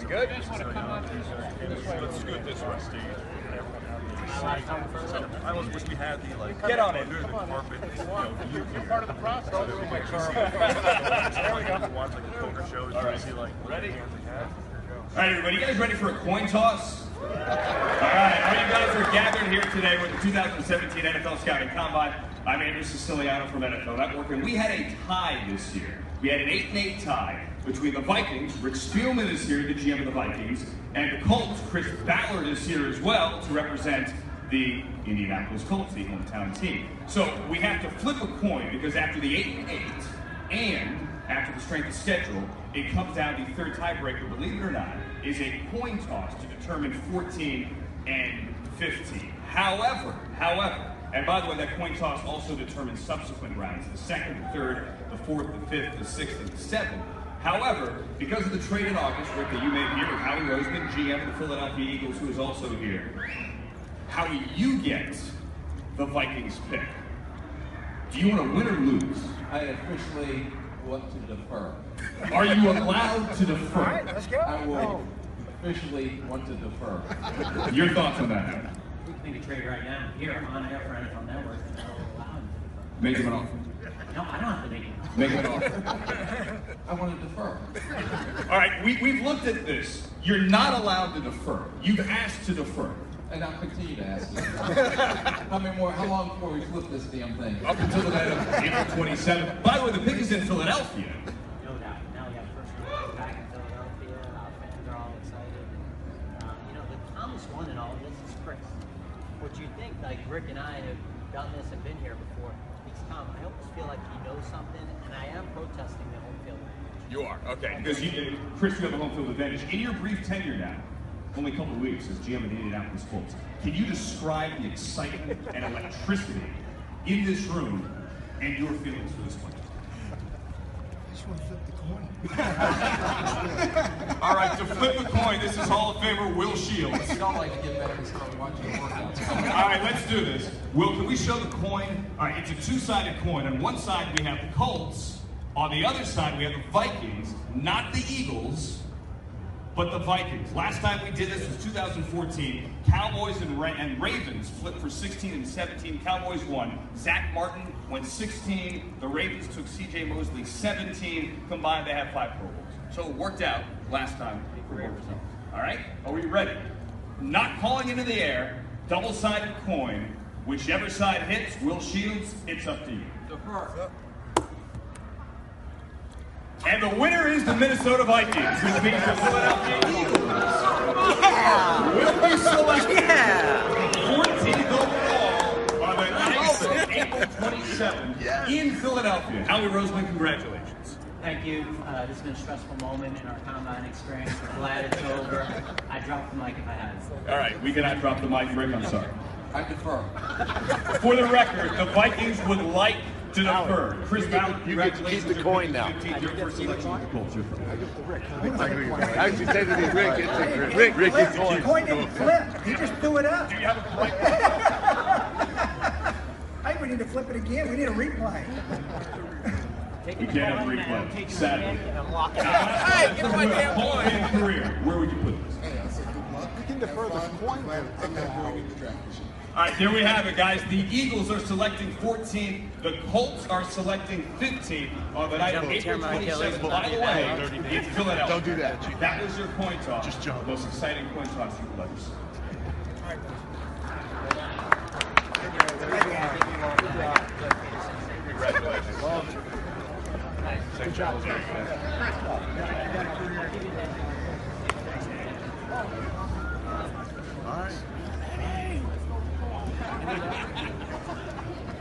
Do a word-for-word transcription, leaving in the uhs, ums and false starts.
good? I just want to come on this way. Let's scoot this way, Steve. I almost wish we had the like. Get on it. Under the carpet. You know, you, You're part of the process. so that we can see there we go. Watch like the poker shows. All right. See like Ready? All right, everybody, you guys ready for a coin toss? All right, all you guys are gathered here today with the two thousand seventeen N F L Scouting Combine. I'm Andrew Siciliano from N F L Network, and we had a tie this year. We had an eight and eight tie between the Vikings. Rich Spielman is here, the G M of the Vikings, and the Colts. Chris Ballard is here as well to represent the Indianapolis Colts, the hometown team. So we have to flip a coin because after the eight and eight, and after the strength of schedule, it comes down to the third tiebreaker, believe it or not, is a coin toss to determine fourteen and fifteen. However, however, and by the way, that coin toss also determines subsequent rounds, the second, the third, the fourth, the fifth, the sixth, and the seventh. However, because of the trade in August, Rick, that you made here with Howie Roseman, G M of the Philadelphia Eagles, who is also here, Howie, you get the Vikings pick. Do you want to win or lose? I officially want to defer. Are you allowed to defer? All right, let's go. I will officially want to defer. Your thoughts on that, Howie? We can make a trade right now here on air for N F L Network. And I'll allow him to Make him an offer. defer. No, I don't have to make it. Make him an offer. I want to defer. All right, we, we've looked at this. You're not allowed to defer. You've asked to defer. And I'll continue to ask you. How many more, how long before we flip this damn thing? Up until the night of April twenty-seventh. By the way, the pick is in Philadelphia. No doubt. Now we have first round back in Philadelphia. Our fans are all excited. And, uh, you know, the calmest one in all of this is Chris. What you think, like Rick and I have done this and been here before, he's calm. I almost feel like he knows something, and I am protesting the home field advantage. You are, okay. Because you, Chris, you have a home field advantage. In your brief tenure now, only a couple of weeks as G M of the Indianapolis Colts, can you describe the excitement and electricity in this room and your feelings for this one? I just want to flip the coin. All right, to flip the coin, this is Hall of Famer Will Shields. I don't like to get back and start watching the workouts. All right, let's do this. Will, can we show the coin? All right, it's a two-sided coin. On one side, we have the Colts. On the other side, we have the Vikings, not the Eagles, but the Vikings. Last time we did this was two thousand fourteen. Cowboys and, Ra and Ravens flipped for sixteen and seventeen. Cowboys won. Zach Martin went sixteen. The Ravens took C J Mosley seventeen. Combined, they have five Pro Bowls. So it worked out last time for both of them. All right? Are we ready? Not calling into the air. Double-sided coin. Whichever side hits, Will Shields, it's up to you. Defer. And the winner is the Minnesota Vikings, which means the Philadelphia Eagles will be selected fourteenth overall on the night of April twenty-seventh in Philadelphia. Howie Roseman, congratulations. Thank you. Uh, this has been a stressful moment in our combine experience. We're glad it's over. I dropped the mic if I had it. All right, we cannot drop the mic, Rick, I'm sorry. I defer. For the record, the Vikings would like to defer. Chris Ballard, You get to keep the coin now. Your first selection with the Colts. Your first. Actually, technically, Rick gets it. Rick, Rick gets The it. coin didn't flip. He just threw it up. Do you have a point? I think we need to flip it again. We need a replay. We can't have a replay, sadly. Hey, give me my damn Hall of Fame career, where would you put this? You can defer the coin. All right, there we have it, guys. The Eagles are selecting fourteenth. The Colts are selecting fifteenth on the night of April twenty-seventh. By the way, in Philadelphia. Don't do that. That was your coin toss. Just jump. The most exciting coin toss you've ever seen. Congratulations. Good job. All right.